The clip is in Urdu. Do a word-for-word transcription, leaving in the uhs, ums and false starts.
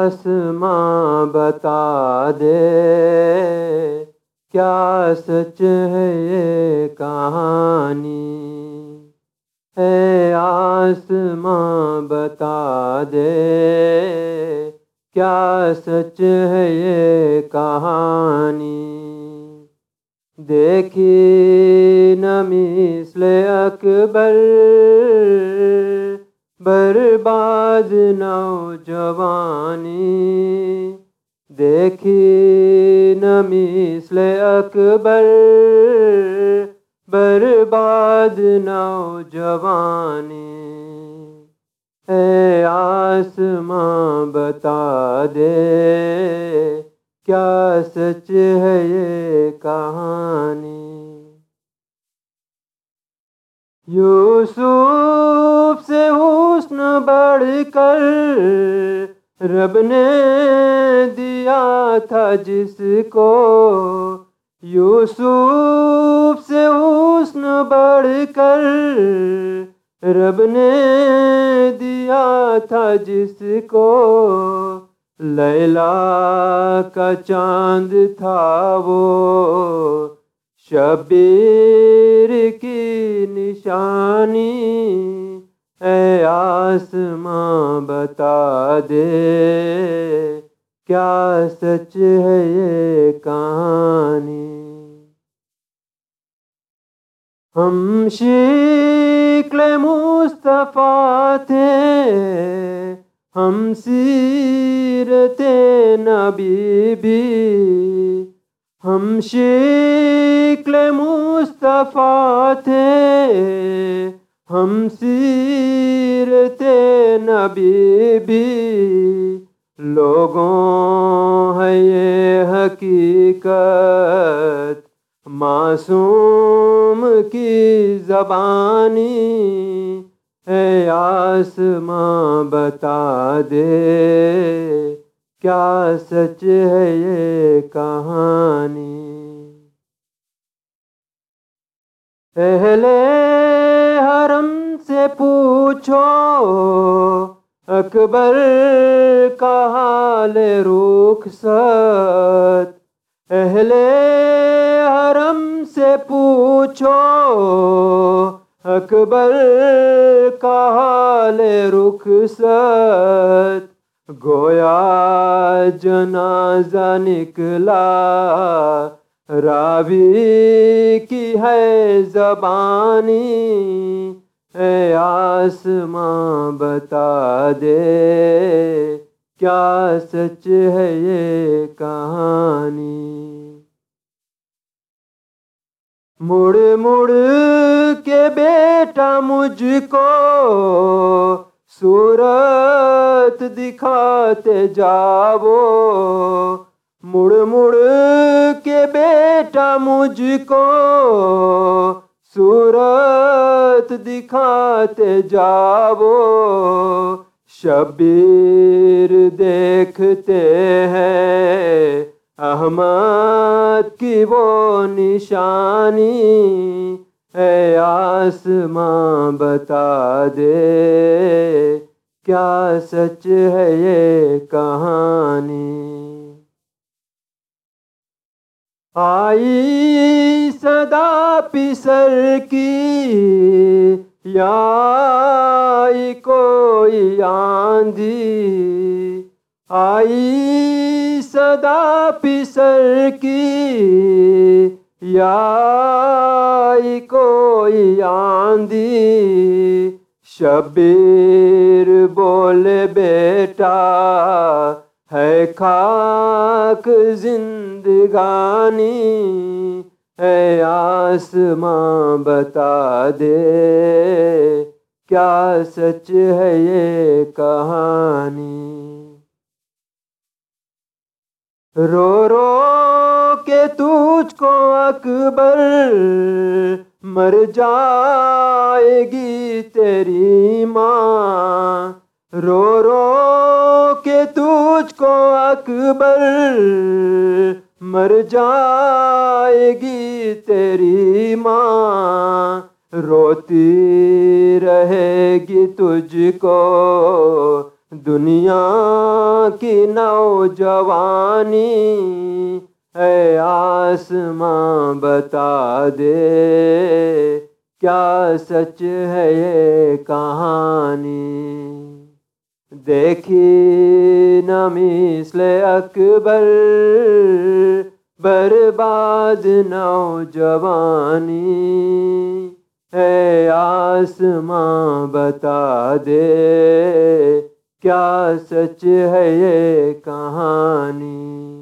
آسماں بتا دے کیا سچ ہے یہ کہانی، اے آسماں بتا دے کیا سچ ہے یہ کہانی۔ دیکھی نہ مثل اکبر برباد نوجوانی، دیکھی نہ مثل اکبر برباد نوجوانی، اے آسماں بتا دے کیا سچ ہے یہ کہانی۔ یوسف سے حسن بڑھ کر رب نے دیا تھا جس کو، یوسف سے حسن بڑھ کر رب نے دیا تھا جس کو، لیلا کا چاند تھا وہ شبیر کی نشانی، اے آسماں بتا دے کیا سچ ہے یہ کہانی۔ ہم شکل مصطفیٰ تھے، ہم سیرت نبی بھی، ہم شکل مصطفیٰ تھے، ہم سیرت نبی بھی، لوگوں ہے یہ حقیقت معصوم کی زبانی، اے آسماں بتا دے کیا سچ ہے یہ کہانی۔ اہل حرم سے پوچھو اکبر کا حال رخصت، اہل حرم سے پوچھو اکبر کا حال رخصت، گویا جنازہ نکلا راوی کی ہے زبانی، اے آسماں بتا دے کیا سچ ہے یہ کہانی۔ مڑ مڑ کے بیٹا مجھ کو صورت دکھاتے جاؤ، مڑ مڑ کے بیٹا مجھ کو صورت دکھاتے جاؤ، شبیر دیکھتے ہیں احمد کی وہ نشانی، اے آسماں بتا دے کیا سچ ہے یہ کہانی۔ آئی صدا پسر کی یا آئی کوئی آندھی، آئی صدا پسر کی یا آئی کوئی آندھی، شبیر بولے بیٹا ہے خاک زندگانی، اے آسماں بتا دے کیا سچ ہے یہ کہانی۔ رو رو کے تجھ کو اکبر مر جائے گی تیری ماں، رو رو کے تجھ کو اکبر مر جائے گی تیری ماں، روتی رہے گی تجھ کو دنیا کی نوجوانی اے آسماں بتا دے، کیا سچ ہے یہ کہانی؟ دیکھی نہ مثل اکبر برباد نوجوانی، اے آسماں بتا دے، کیا سچ ہے یہ کہانی؟